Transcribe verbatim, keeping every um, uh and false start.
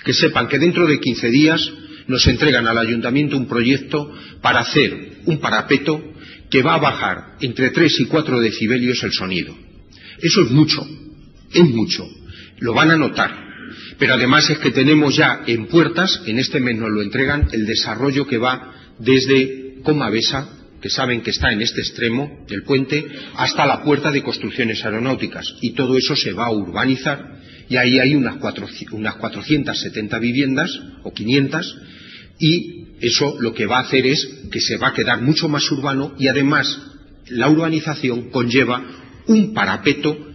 Que sepan que dentro de quince días nos entregan al ayuntamiento un proyecto para hacer un parapeto que va a bajar entre tres y cuatro decibelios el sonido. Eso es mucho, es mucho, lo van a notar. Pero además es que tenemos ya en puertas, en este mes nos lo entregan, el desarrollo que va desde Comavesa, que saben que está en este extremo del puente, hasta la puerta de construcciones aeronáuticas. Y todo eso se va a urbanizar, y ahí hay unas, cuatro, unas cuatrocientas setenta viviendas, o quinientas, y eso lo que va a hacer es que se va a quedar mucho más urbano, y además la urbanización conlleva un parapeto